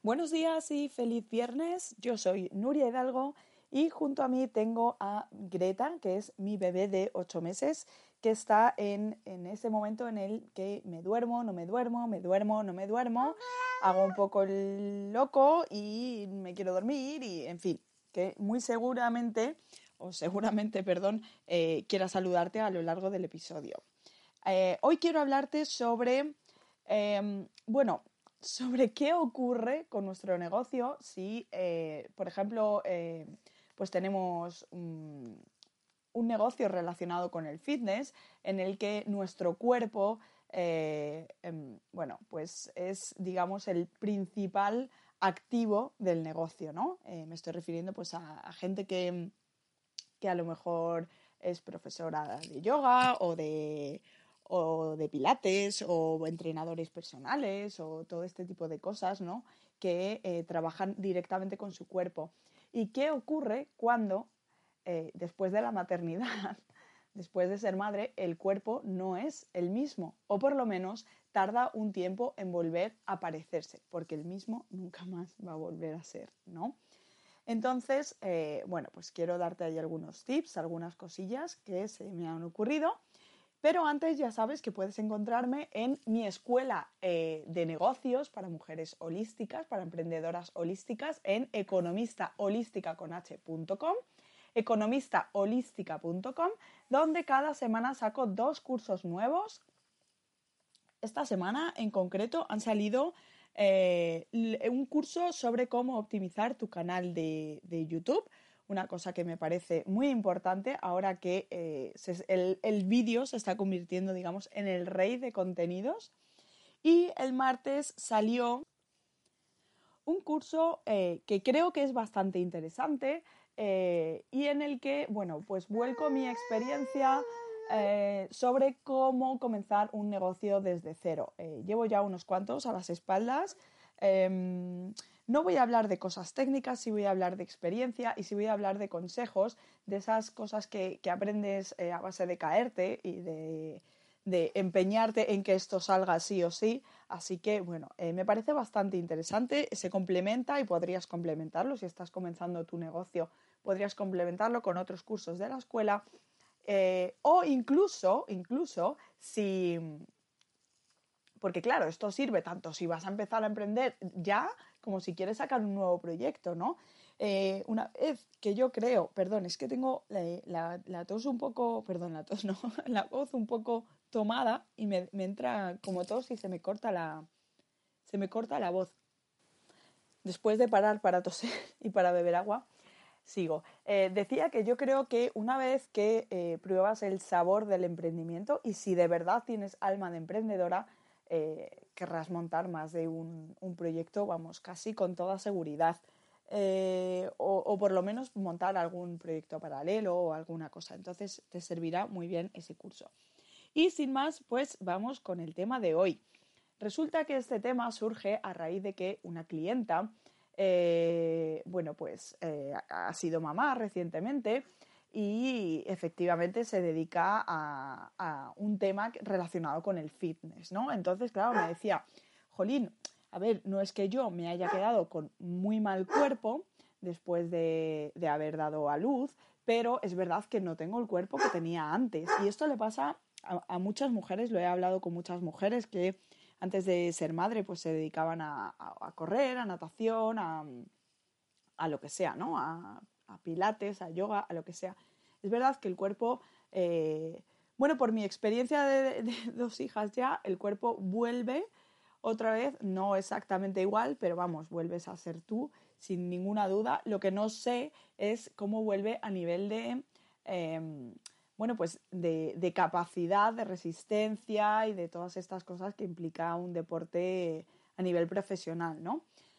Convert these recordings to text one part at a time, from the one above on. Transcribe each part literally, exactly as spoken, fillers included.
Buenos días y feliz viernes. Yo soy Nuria Hidalgo y junto a mí tengo a Greta, que es mi bebé de ocho meses, que está en, en ese momento en el que me duermo, no me duermo, me duermo, no me duermo, hago un poco el loco y me quiero dormir y, en fin, que muy seguramente, o seguramente, perdón, eh, quiera saludarte a lo largo del episodio. Eh, hoy quiero hablarte sobre, eh, bueno, sobre qué ocurre con nuestro negocio si, eh, por ejemplo, eh, pues tenemos un, un negocio relacionado con el fitness en el que nuestro cuerpo, eh, eh, bueno, pues es, digamos, el principal activo del negocio, ¿no? Eh, me estoy refiriendo pues a, a gente que, que a lo mejor es profesora de yoga o de, o de pilates o entrenadores personales o todo este tipo de cosas, ¿no? Que eh, trabajan directamente con su cuerpo. ¿Y qué ocurre cuando, eh, después de la maternidad, después de ser madre, el cuerpo no es el mismo? O por lo menos tarda un tiempo en volver a parecerse, porque el mismo nunca más va a volver a ser, ¿no? Entonces, eh, bueno, pues quiero darte ahí algunos tips, algunas cosillas que se me han ocurrido. Pero antes ya sabes que puedes encontrarme en mi escuela eh, de negocios para mujeres holísticas, para emprendedoras holísticas, en economistaholística con h punto com, economistaholística punto com, donde cada semana saco dos cursos nuevos. Esta semana en concreto han salido eh, un curso sobre cómo optimizar tu canal de, de YouTube, una cosa que me parece muy importante ahora que eh, se, el, el vídeo se está convirtiendo, digamos, en el rey de contenidos. Y el martes salió un curso eh, que creo que es bastante interesante eh, y en el que, bueno, pues vuelco mi experiencia eh, sobre cómo comenzar un negocio desde cero. Eh, llevo ya unos cuantos a las espaldas. Eh, no voy a hablar de cosas técnicas, sí voy a hablar de experiencia y sí voy a hablar de consejos, de esas cosas que, que aprendes eh, a base de caerte y de, de empeñarte en que esto salga sí o sí. Así que, bueno, eh, me parece bastante interesante, se complementa y podrías complementarlo si estás comenzando tu negocio, podrías complementarlo con otros cursos de la escuela eh, o incluso, incluso si... Porque claro, esto sirve tanto si vas a empezar a emprender ya como si quieres sacar un nuevo proyecto, ¿no? Eh, una vez que yo creo, perdón, es que tengo la, la, la tos un poco, perdón, la tos no, la voz un poco tomada y me, me entra como tos y se me corta la, se me corta la voz. Después de parar para toser y para beber agua, sigo. Eh, decía que yo creo que una vez que eh, pruebas el sabor del emprendimiento y si de verdad tienes alma de emprendedora, eh, querrás montar más de un, un proyecto, vamos, casi con toda seguridad. Eh, o, o por lo menos montar algún proyecto paralelo o alguna cosa. Entonces te servirá muy bien ese curso. Y sin más, pues vamos con el tema de hoy. Resulta que este tema surge a raíz de que una clienta, eh, bueno, pues eh, ha sido mamá recientemente y efectivamente se dedica a, a un tema relacionado con el fitness, ¿no? Entonces, claro, me decía, jolín, a ver, no es que yo me haya quedado con muy mal cuerpo después de, de haber dado a luz, pero es verdad que no tengo el cuerpo que tenía antes. Y esto le pasa a, a muchas mujeres, lo he hablado con muchas mujeres que antes de ser madre pues se dedicaban a, a, a correr, a natación, a, a lo que sea, ¿no? A, a pilates, a yoga, a lo que sea. Es verdad que el cuerpo, eh, bueno, por mi experiencia de, de dos hijas ya, el cuerpo vuelve otra vez, no exactamente igual, pero vamos, vuelves a ser tú, sin ninguna duda. Lo que no sé es cómo vuelve a nivel de, eh, bueno, pues de, de capacidad, de resistencia y de todas estas cosas que implica un deporte a nivel profesional, ¿no?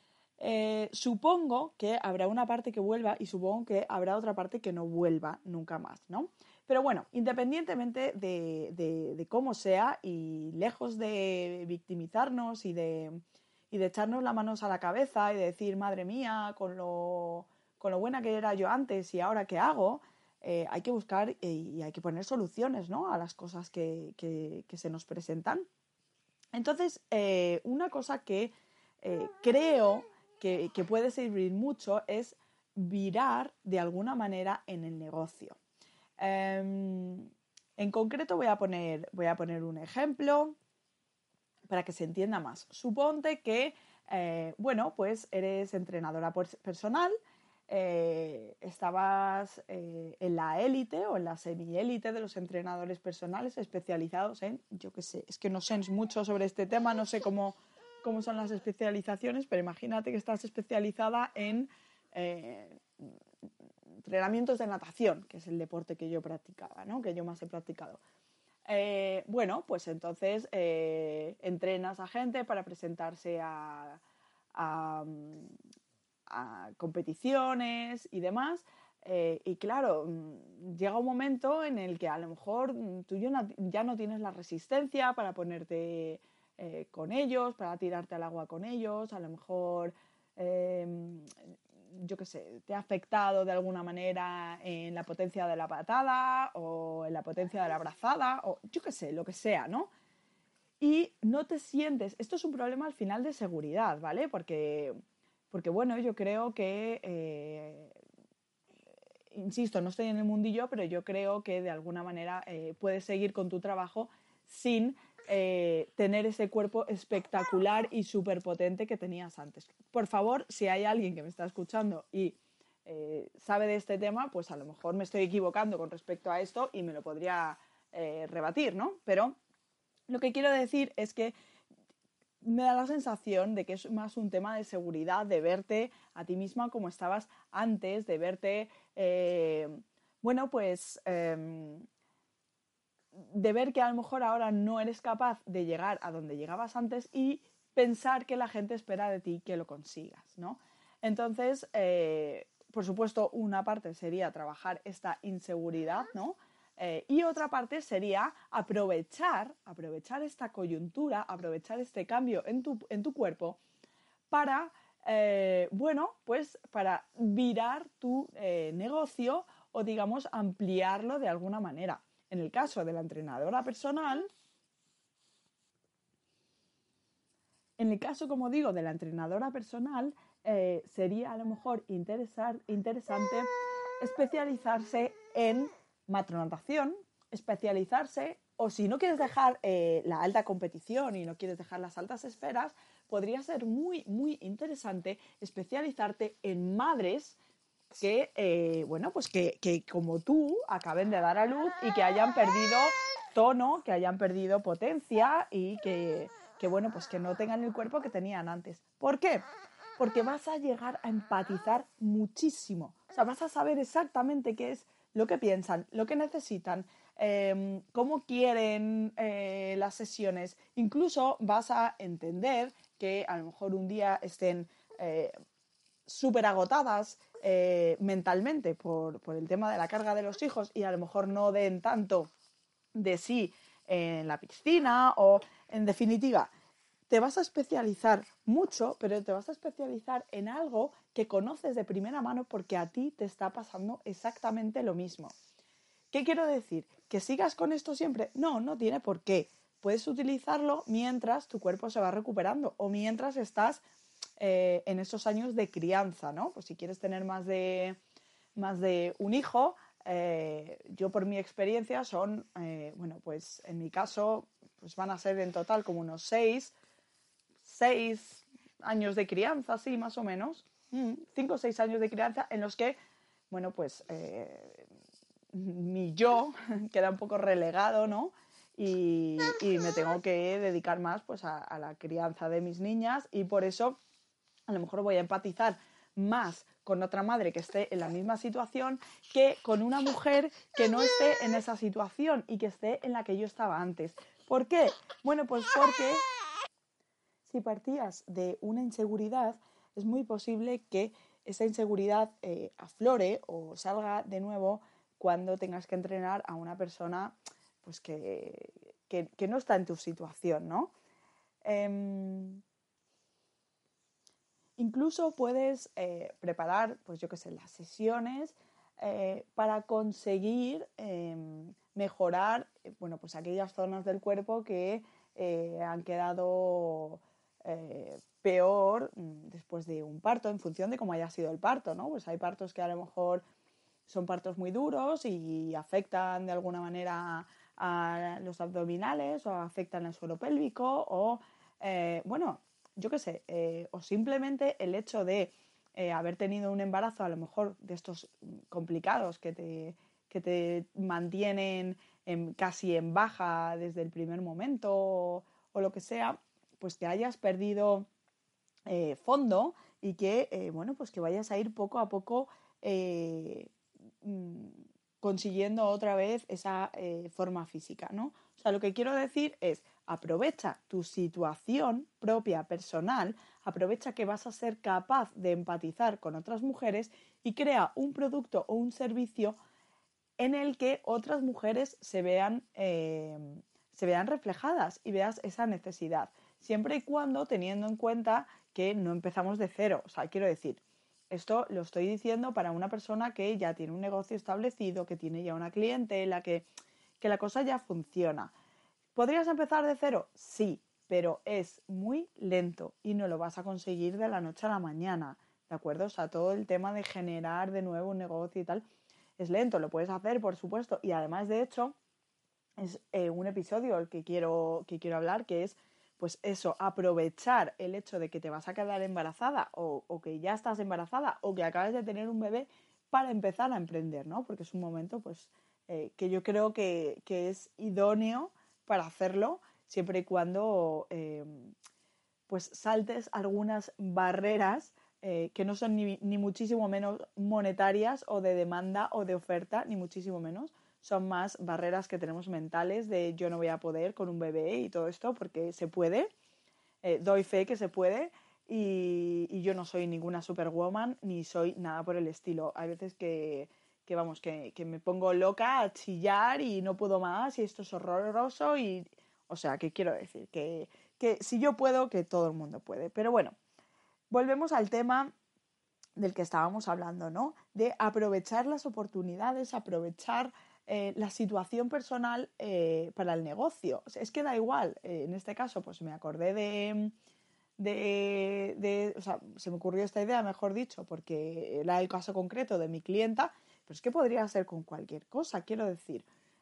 Eh, supongo que habrá una parte que vuelva y supongo que habrá otra parte que no vuelva nunca más, ¿no? Pero bueno, independientemente de, de, de cómo sea y lejos de victimizarnos y de, y de echarnos las manos a la cabeza y de decir, madre mía, con lo, con lo buena que era yo antes y ahora qué hago, eh, hay que buscar y, y hay que poner soluciones, ¿no? A las cosas que, que, que se nos presentan. Entonces, eh, una cosa que eh, creo que, que puede servir mucho es virar de alguna manera en el negocio. Eh, en concreto voy a poner, voy a poner un ejemplo para que se entienda más. Suponte que, eh, bueno, pues eres entrenadora personal, eh, estabas eh, en la élite o en la semi-élite de los entrenadores personales especializados en, yo qué sé, es que no sé mucho sobre este tema, no sé cómo, cómo son las especializaciones, pero imagínate que estás especializada en eh, entrenamientos de natación, que es el deporte que yo practicaba, ¿no? Que yo más he practicado. Eh, bueno, pues entonces eh, entrenas a gente para presentarse a, a, a competiciones y demás. Eh, y claro, llega un momento en el que a lo mejor tú ya no tienes la resistencia para ponerte eh, con ellos, para tirarte al agua con ellos, a lo mejor, eh, yo qué sé, te ha afectado de alguna manera en la potencia de la patada o en la potencia de la brazada o yo qué sé, lo que sea, ¿no? Y no te sientes, esto es un problema al final de seguridad, ¿vale? Porque, porque bueno, yo creo que, eh, insisto, no estoy en el mundillo, pero yo creo que de alguna manera eh, puedes seguir con tu trabajo sin eh, tener ese cuerpo espectacular y súper potente que tenías antes. Por favor, si hay alguien que me está escuchando y eh, sabe de este tema, pues a lo mejor me estoy equivocando con respecto a esto y me lo podría eh, rebatir, ¿no? Pero lo que quiero decir es que me da la sensación de que es más un tema de seguridad, de verte a ti misma como estabas antes, de verte, eh, bueno, pues eh, de ver que a lo mejor ahora no eres capaz de llegar a donde llegabas antes y pensar que la gente espera de ti que lo consigas, ¿no? Entonces, eh, por supuesto, una parte sería trabajar esta inseguridad, ¿no? Eh, y otra parte sería aprovechar, aprovechar esta coyuntura, aprovechar este cambio en tu, en tu cuerpo para, eh, bueno, pues para virar tu eh, negocio o, digamos, ampliarlo de alguna manera. En el caso de la entrenadora personal, en el caso, como digo, de la entrenadora personal, eh, sería a lo mejor interesar, interesante especializarse en matronatación, especializarse, o si no quieres dejar eh, la alta competición y no quieres dejar las altas esferas, podría ser muy, muy interesante especializarte en madres que, eh, bueno, pues que, que como tú acaben de dar a luz y que hayan perdido tono, que hayan perdido potencia y que, que, bueno, pues que no tengan el cuerpo que tenían antes. ¿Por qué? Porque vas a llegar a empatizar muchísimo. O sea, vas a saber exactamente qué es lo que piensan, lo que necesitan, eh, cómo quieren eh, las sesiones. Incluso vas a entender que a lo mejor un día estén eh, súper agotadas eh, mentalmente por, por el tema de la carga de los hijos y a lo mejor no den tanto de sí en la piscina o, en definitiva, te vas a especializar mucho, pero te vas a especializar en algo que conoces de primera mano porque a ti te está pasando exactamente lo mismo. ¿Qué quiero decir? ¿Que sigas con esto siempre? No, no tiene por qué. Puedes utilizarlo mientras tu cuerpo se va recuperando o mientras estás eh, en esos años de crianza, ¿no? Pues si quieres tener más de, más de un hijo, eh, yo por mi experiencia son, eh, bueno, pues en mi caso, pues van a ser en total como unos seis, seis años de crianza, sí, más o menos, mm, cinco o seis años de crianza en los que, bueno, pues eh, mi yo queda un poco relegado, ¿no? Y, y me tengo que dedicar más pues a, a la crianza de mis niñas y por eso a lo mejor voy a empatizar más con otra madre que esté en la misma situación que con una mujer que no esté en esa situación y que esté en la que yo estaba antes. ¿Por qué? Bueno, pues porque si partías de una inseguridad, es muy posible que esa inseguridad eh, aflore o salga de nuevo cuando tengas que entrenar a una persona pues que, que, que no está en tu situación, ¿no? Eh, Incluso puedes eh, preparar, pues yo qué sé, las sesiones eh, para conseguir eh, mejorar, eh, bueno, pues aquellas zonas del cuerpo que eh, han quedado eh, peor mm, después de un parto, en función de cómo haya sido el parto, ¿no? Pues hay partos que a lo mejor son partos muy duros y afectan de alguna manera a los abdominales o afectan al suelo pélvico o, eh, bueno, yo qué sé, eh, o simplemente el hecho de eh, haber tenido un embarazo a lo mejor de estos complicados que te, que te mantienen en, casi en baja desde el primer momento o, o lo que sea, pues que hayas perdido eh, fondo y que, eh, bueno, pues que vayas a ir poco a poco eh, mm, consiguiendo otra vez esa eh, forma física, ¿no? O sea, lo que quiero decir es, aprovecha tu situación propia, personal, aprovecha que vas a ser capaz de empatizar con otras mujeres y crea un producto o un servicio en el que otras mujeres se vean, eh, se vean reflejadas y veas esa necesidad, siempre y cuando teniendo en cuenta que no empezamos de cero. O sea, quiero decir, esto lo estoy diciendo para una persona que ya tiene un negocio establecido, que tiene ya una clientela, que, que la cosa ya funciona. ¿Podrías empezar de cero? Sí, pero es muy lento y no lo vas a conseguir de la noche a la mañana, ¿de acuerdo? O sea, todo el tema de generar de nuevo un negocio y tal es lento, lo puedes hacer, por supuesto, y además, de hecho, es eh, un episodio el que quiero, que quiero hablar, que es, pues eso, aprovechar el hecho de que te vas a quedar embarazada o, o que ya estás embarazada o que acabas de tener un bebé para empezar a emprender, ¿no? Porque es un momento, pues, eh, que yo creo que, que es idóneo para hacerlo, siempre y cuando eh, pues saltes algunas barreras eh, que no son ni, ni muchísimo menos monetarias o de demanda o de oferta, ni muchísimo menos. Son más barreras que tenemos mentales de yo no voy a poder con un bebé y todo esto, porque se puede, eh, doy fe que se puede y, y yo no soy ninguna superwoman ni soy nada por el estilo. Hay veces que, que vamos, que, que me pongo loca a chillar y no puedo más y esto es horroroso y, o sea, que quiero decir que, que si yo puedo, que todo el mundo puede. Pero bueno, volvemos al tema del que estábamos hablando, ¿no? De aprovechar las oportunidades, aprovechar eh, la situación personal eh, para el negocio. O sea, es que da igual, eh, en este caso, pues me acordé de, de, de, o sea, se me ocurrió esta idea, mejor dicho, porque era el caso concreto de mi clienta, pero es que podría ser con cualquier cosa, quiero decir.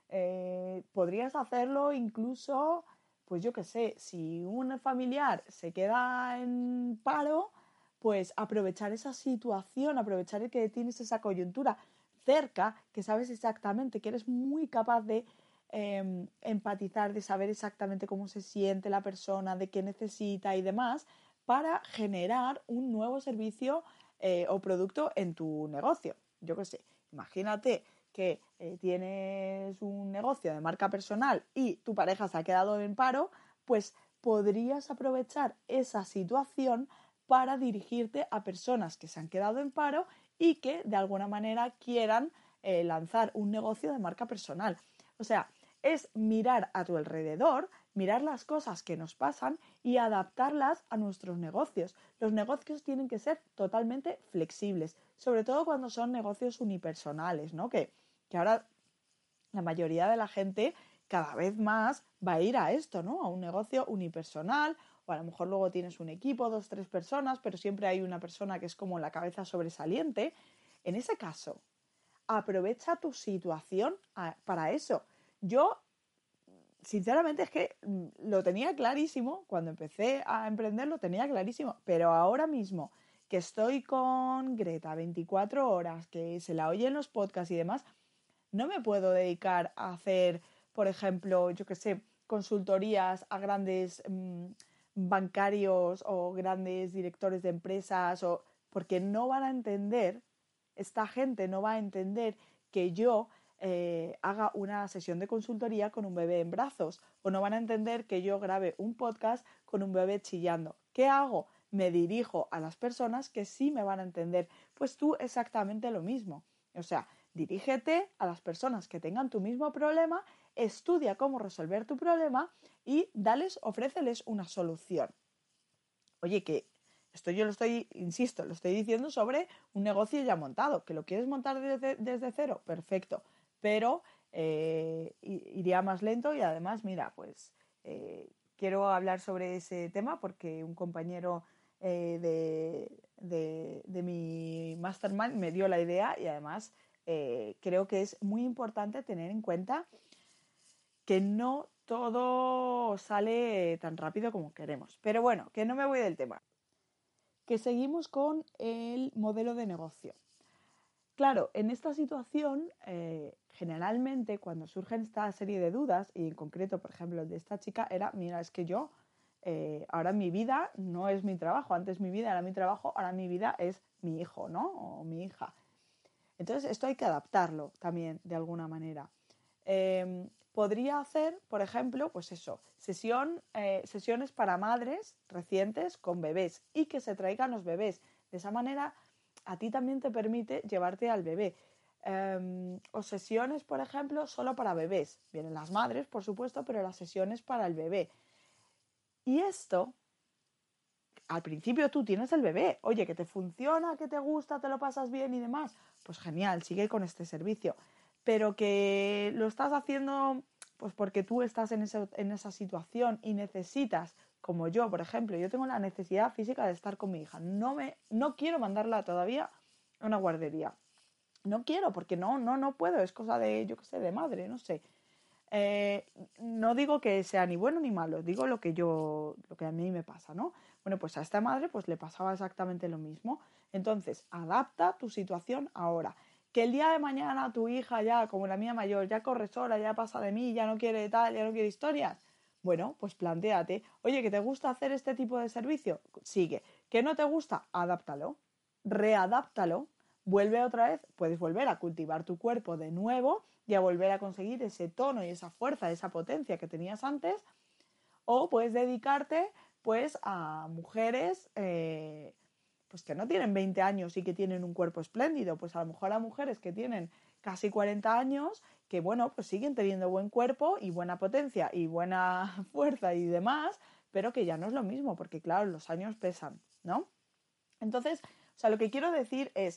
Eh, podrías hacerlo incluso, pues yo qué sé, si un familiar se queda en paro, pues aprovechar esa situación, aprovechar el que tienes esa coyuntura cerca, que sabes exactamente, que eres muy capaz de eh, empatizar, de saber exactamente cómo se siente la persona, de qué necesita y demás, para generar un nuevo servicio eh, o producto en tu negocio. Yo qué sé, imagínate que eh, tienes un negocio de marca personal y tu pareja se ha quedado en paro, pues podrías aprovechar esa situación para dirigirte a personas que se han quedado en paro y que de alguna manera quieran eh, lanzar un negocio de marca personal. O sea, es mirar a tu alrededor, mirar las cosas que nos pasan y adaptarlas a nuestros negocios. Los negocios tienen que ser totalmente flexibles, sobre todo cuando son negocios unipersonales, ¿no? Que, que ahora la mayoría de la gente cada vez más va a ir a esto, ¿no? A un negocio unipersonal, o a lo mejor luego tienes un equipo, dos, tres personas, pero siempre hay una persona que es como la cabeza sobresaliente. En ese caso, aprovecha tu situación a, para eso. Yo, sinceramente, es que mm, lo tenía clarísimo, cuando empecé a emprender lo tenía clarísimo, pero ahora mismo que estoy con Greta veinticuatro horas, que se la oye en los podcasts y demás, no me puedo dedicar a hacer, por ejemplo, yo qué sé, consultorías a grandes mmm, bancarios o grandes directores de empresas, o porque no van a entender, esta gente no va a entender que yo eh, haga una sesión de consultoría con un bebé en brazos, o no van a entender que yo grabe un podcast con un bebé chillando. ¿Qué hago? Me dirijo a las personas que sí me van a entender. Pues tú exactamente lo mismo. O sea, dirígete a las personas que tengan tu mismo problema, estudia cómo resolver tu problema y dales, ofréceles una solución. Oye, que esto yo lo estoy, insisto, lo estoy diciendo sobre un negocio ya montado. ¿Que lo quieres montar desde, desde cero? Perfecto. Pero eh, iría más lento y además, mira, pues eh, quiero hablar sobre ese tema porque un compañero eh, de, de, de mi mastermind me dio la idea y además eh, creo que es muy importante tener en cuenta que no todo sale tan rápido como queremos. Pero bueno, que no me voy del tema. Que seguimos con el modelo de negocio. Claro, en esta situación, eh, generalmente cuando surgen esta serie de dudas, y en concreto, por ejemplo, el de esta chica era, mira, es que yo, eh, ahora mi vida no es mi trabajo, antes mi vida era mi trabajo, ahora mi vida es mi hijo, ¿no? O mi hija. Entonces, esto hay que adaptarlo también de alguna manera. Eh, podría hacer, por ejemplo, pues eso, sesión, eh, sesiones para madres recientes con bebés y que se traigan los bebés. De esa manera, a ti también te permite llevarte al bebé. Eh, o sesiones, por ejemplo, solo para bebés. Vienen las madres, por supuesto, pero las sesiones para el bebé. Y esto, al principio tú tienes el bebé, oye, que te funciona, que te gusta, te lo pasas bien y demás, pues genial, sigue con este servicio. Pero que lo estás haciendo pues porque tú estás en, ese, en esa situación y necesitas, como yo, por ejemplo, yo tengo la necesidad física de estar con mi hija, no, me, no quiero mandarla todavía a una guardería. No quiero, porque no, no, no puedo, es cosa de, yo qué sé, de madre, no sé. Eh, no digo que sea ni bueno ni malo, digo lo que yo, lo que a mí me pasa, ¿no? Bueno, pues a esta madre pues le pasaba exactamente lo mismo. Entonces, adapta tu situación ahora. Que el día de mañana tu hija ya, como la mía mayor, ya corre sola, ya pasa de mí, ya no quiere tal, ya no quiere historias. Bueno, pues plantéate, oye, ¿que te gusta hacer este tipo de servicio? Sigue. ¿Que no te gusta? Adáptalo. Readáptalo. Vuelve otra vez, puedes volver a cultivar tu cuerpo de nuevo y a volver a conseguir ese tono y esa fuerza, esa potencia que tenías antes, o puedes dedicarte pues a mujeres eh, pues que no tienen veinte años y que tienen un cuerpo espléndido, pues a lo mejor a mujeres que tienen casi cuarenta años que bueno, pues siguen teniendo buen cuerpo y buena potencia y buena fuerza y demás, pero que ya no es lo mismo, porque claro, los años pesan, ¿no? Entonces, o sea, lo que quiero decir es,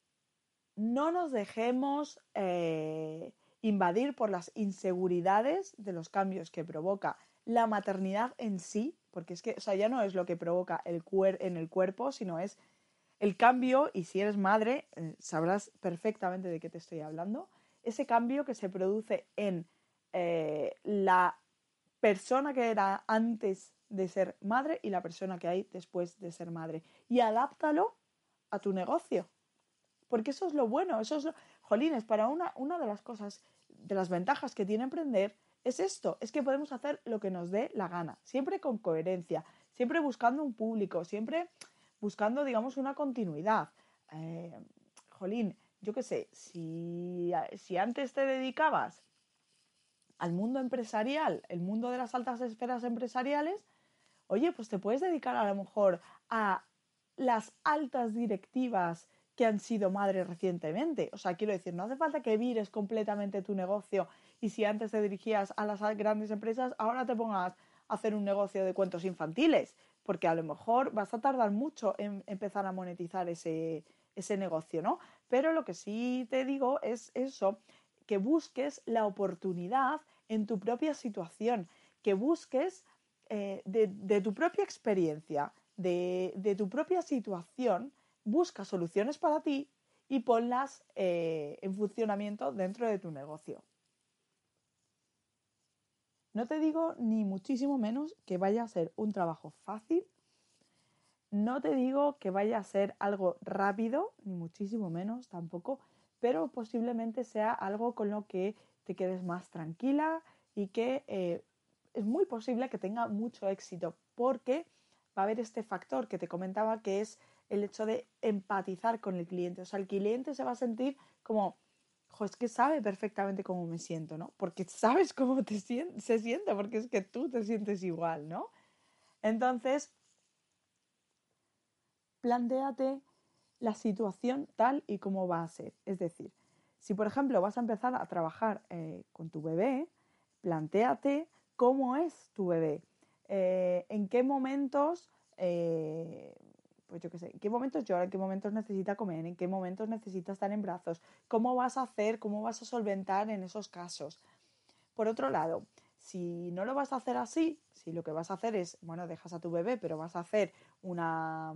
no nos dejemos eh, invadir por las inseguridades de los cambios que provoca la maternidad en sí, porque es que, o sea, ya no es lo que provoca el cuer- en el cuerpo, sino es el cambio, y si eres madre, eh, sabrás perfectamente de qué te estoy hablando, ese cambio que se produce en eh, la persona que era antes de ser madre y la persona que hay después de ser madre. Y adáptalo a tu negocio. Porque eso es lo bueno, eso es lo... Jolines, para una, una de las cosas, de las ventajas que tiene emprender es esto, es que podemos hacer lo que nos dé la gana, siempre con coherencia, siempre buscando un público, siempre buscando, digamos, una continuidad. Eh, jolín, yo qué sé, si, si antes te dedicabas al mundo empresarial, el mundo de las altas esferas empresariales, oye, pues te puedes dedicar a lo mejor a las altas directivas que han sido madres recientemente. O sea, quiero decir, no hace falta que vires completamente tu negocio y si antes te dirigías a las grandes empresas, ahora te pongas a hacer un negocio de cuentos infantiles, porque a lo mejor vas a tardar mucho en empezar a monetizar ese, ese negocio, ¿no? Pero lo que sí te digo es eso, que busques la oportunidad en tu propia situación, que busques eh, de, de, tu propia experiencia, de, de, tu propia situación, busca soluciones para ti y ponlas eh, en funcionamiento dentro de tu negocio. No te digo ni muchísimo menos que vaya a ser un trabajo fácil, no te digo que vaya a ser algo rápido, ni muchísimo menos tampoco, pero posiblemente sea algo con lo que te quedes más tranquila y que eh, es muy posible que tenga mucho éxito porque va a haber este factor que te comentaba que es el hecho de empatizar con el cliente. O sea, el cliente se va a sentir como, jo, es que sabe perfectamente cómo me siento, ¿no? Porque sabes cómo te sien- se siente, porque es que tú te sientes igual, ¿no? Entonces, plantéate la situación tal y como va a ser. Es decir, si por ejemplo vas a empezar a trabajar eh, con tu bebé, plantéate cómo es tu bebé, eh, en qué momentos, eh, pues yo qué sé, en qué momentos llora, en qué momentos necesita comer, en qué momentos necesita estar en brazos, cómo vas a hacer, cómo vas a solventar en esos casos. Por otro lado, Si no lo vas a hacer así, si lo que vas a hacer es, bueno, dejas a tu bebé, pero vas a hacer una,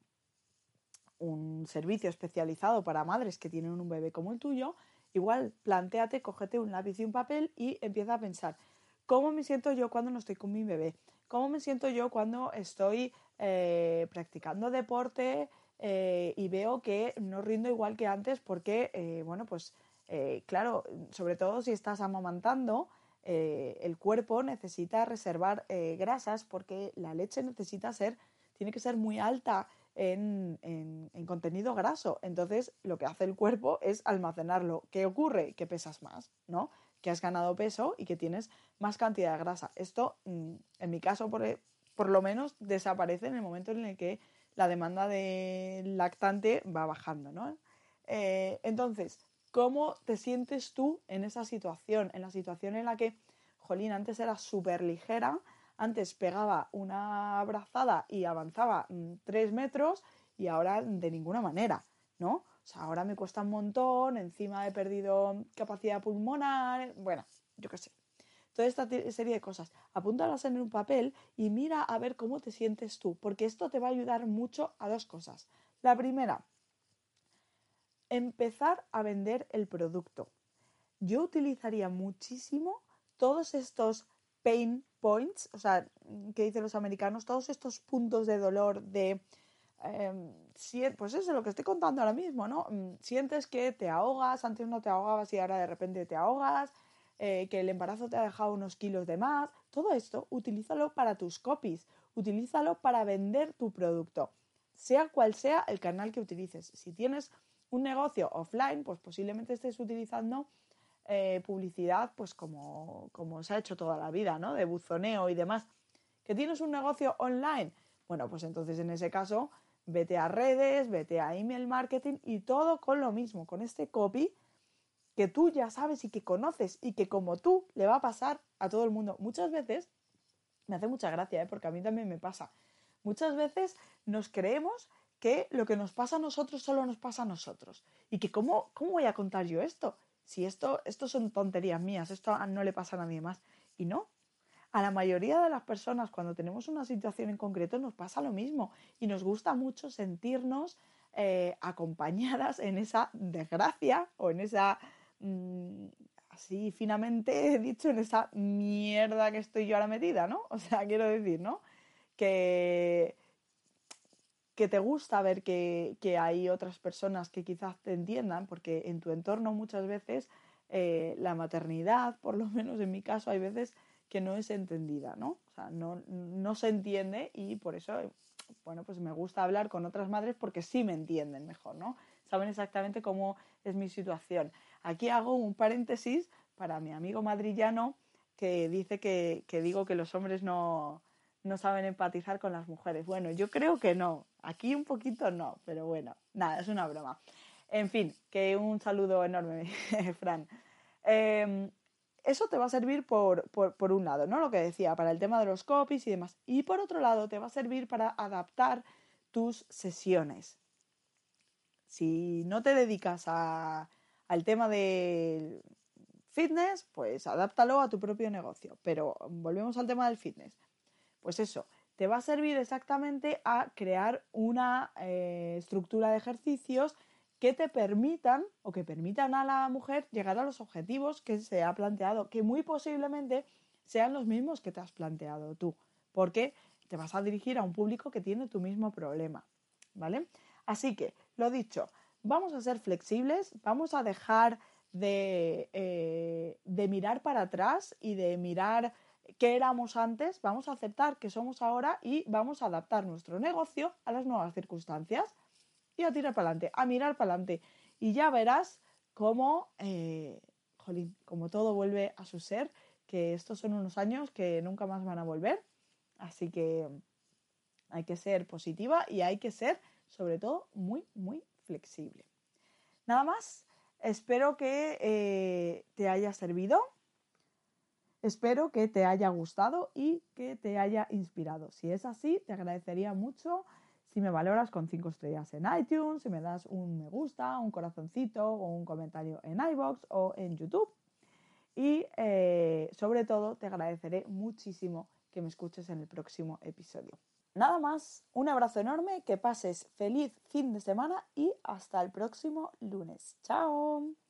un servicio especializado para madres que tienen un bebé como el tuyo, igual plantéate, cógete un lápiz y un papel y empieza a pensar, ¿cómo me siento yo cuando no estoy con mi bebé? ¿Cómo me siento yo cuando estoy eh, practicando deporte eh, y veo que no rindo igual que antes porque, eh, bueno, pues eh, claro, sobre todo si estás amamantando, eh, el cuerpo necesita reservar eh, grasas porque la leche necesita ser, tiene que ser muy alta en, en, en contenido graso. Entonces, lo que hace el cuerpo es almacenarlo. ¿Qué ocurre? Que pesas más, ¿no? Que has ganado peso y que tienes más cantidad de grasa. Esto, en mi caso, por, por lo menos, desaparece en el momento en el que la demanda de lactante va bajando, ¿no? Eh, entonces, ¿cómo te sientes tú en esa situación? En la situación en la que, jolín, antes era súper ligera, antes pegaba una abrazada y avanzaba mmm, tres metros y ahora de ninguna manera, ¿no? O sea, ahora me cuesta un montón, encima he perdido capacidad pulmonar, bueno, yo qué sé. Toda esta serie de cosas, apúntalas en un papel y mira a ver cómo te sientes tú, porque esto te va a ayudar mucho a dos cosas. La primera, empezar a vender el producto. Yo utilizaría muchísimo todos estos pain points, o sea, que dicen los americanos, todos estos puntos de dolor de, eh, pues eso es lo que estoy contando ahora mismo, ¿no? Sientes que te ahogas, antes no te ahogabas y ahora de repente te ahogas, eh, que el embarazo te ha dejado unos kilos de más, todo esto utilízalo para tus copies, utilízalo para vender tu producto, sea cual sea el canal que utilices. Si tienes un negocio offline, pues posiblemente estés utilizando eh, publicidad pues como, como se ha hecho toda la vida, ¿no? De buzoneo y demás. ¿Que tienes un negocio online? Bueno, pues entonces en ese caso vete a redes, vete a email marketing y todo con lo mismo, con este copy que tú ya sabes y que conoces y que como tú le va a pasar a todo el mundo. Muchas veces, me hace mucha gracia, ¿eh? Porque a mí también me pasa, muchas veces nos creemos que lo que nos pasa a nosotros solo nos pasa a nosotros. Y que cómo, cómo voy a contar yo esto. Si esto, esto son tonterías mías, esto no le pasa a nadie más. Y no. A la mayoría de las personas cuando tenemos una situación en concreto nos pasa lo mismo. Y nos gusta mucho sentirnos eh, acompañadas en esa desgracia o en esa, mmm, así finamente dicho, en esa mierda que estoy yo ahora metida, ¿no? O sea, quiero decir, ¿no? Que, que te gusta ver que, que hay otras personas que quizás te entiendan, porque en tu entorno muchas veces eh, la maternidad, por lo menos en mi caso, hay veces que no es entendida, ¿no? O sea, no, no se entiende y por eso, bueno, pues me gusta hablar con otras madres porque sí me entienden mejor, ¿no? Saben exactamente cómo es mi situación. Aquí hago un paréntesis para mi amigo madrillano que dice que, que digo que los hombres no, no saben empatizar con las mujeres. Bueno, yo creo que no. Aquí un poquito no, pero bueno, nada, es una broma. En fin, que un saludo enorme, Fran. Eh, eso te va a servir por, por, por un lado, ¿no? Lo que decía, para el tema de los copies y demás. Y por otro lado, te va a servir para adaptar tus sesiones. Si no te dedicas a, al tema de fitness, pues adáptalo a tu propio negocio. Pero volvemos al tema del fitness. Pues eso, te va a servir exactamente a crear una eh, estructura de ejercicios que te permitan o que permitan a la mujer llegar a los objetivos que se ha planteado, que muy posiblemente sean los mismos que te has planteado tú, porque te vas a dirigir a un público que tiene tu mismo problema, ¿vale? Así que, lo dicho, vamos a ser flexibles, vamos a dejar de, eh, de mirar para atrás y de mirar qué éramos antes, vamos a aceptar que somos ahora y vamos a adaptar nuestro negocio a las nuevas circunstancias y a tirar para adelante, a mirar para adelante. Y ya verás cómo, eh, jolín, como todo vuelve a su ser, que estos son unos años que nunca más van a volver. Así que hay que ser positiva y hay que ser, sobre todo, muy, muy flexible. Nada más, espero que eh, te haya servido. Espero que te haya gustado y que te haya inspirado. Si es así, te agradecería mucho si me valoras con cinco estrellas en iTunes, si me das un me gusta, un corazoncito o un comentario en iVoox o en YouTube. y eh, sobre todo te agradeceré muchísimo que me escuches en el próximo episodio. Nada más, un abrazo enorme, que pases feliz fin de semana y hasta el próximo lunes. ¡Chao!